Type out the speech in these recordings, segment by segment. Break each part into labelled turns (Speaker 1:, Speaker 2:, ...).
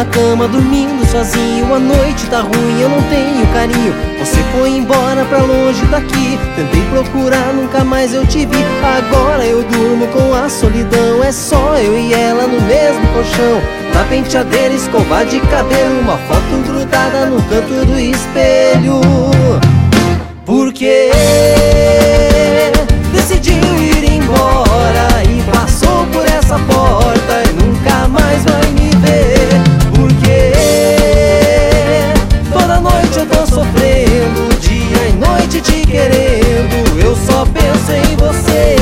Speaker 1: na cama dormindo sozinho. A noite tá ruim, eu não tenho carinho. Você foi embora pra longe daqui. Tentei procurar, nunca mais eu te vi. Agora eu durmo com a solidão. É só eu e ela no mesmo colchão. Na penteadeira, escova de cabelo, uma foto grudada no canto do espelho. Por que decidiu ir embora e passou por essa porta e nunca mais vai me ver? Porque toda noite eu tô sofrendo, dia e noite te querendo, eu só penso em você.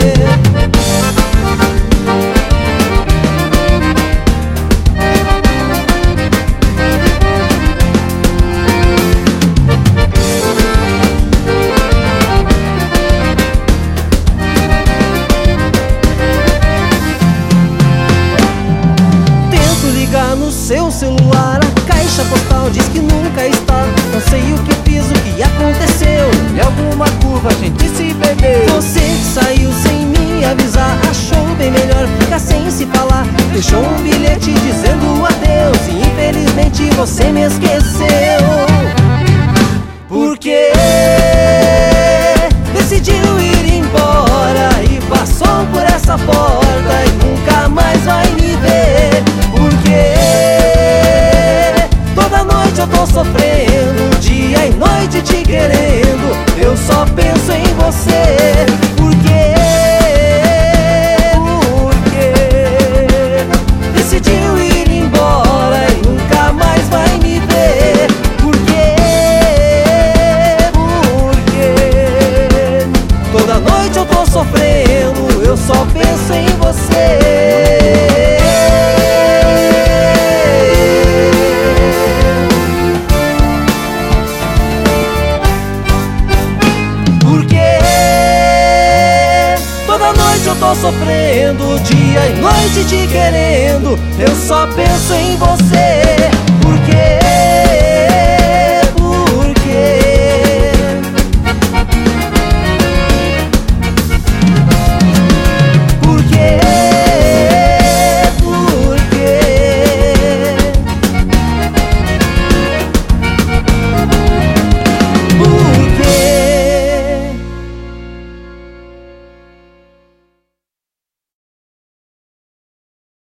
Speaker 1: No seu celular a caixa postal diz que nunca está. Não sei o que fiz, o que aconteceu.
Speaker 2: Em alguma curva a gente se perdeu.
Speaker 1: Você que saiu sem me avisar, achou bem melhor ficar sem se falar. Deixou um bilhete dizendo adeus e infelizmente você me esqueceu. Por que decidiu ir embora e passou por essa porta e nunca mais vai me ver? Toda noite eu tô sofrendo, dia e noite te querendo, eu só penso em você. Por quê? Decidiu ir embora e nunca mais vai me ver? Por quê? Toda noite eu tô sofrendo, eu só penso em você. Eu tô sofrendo, dia e noite te querendo, eu só penso em você.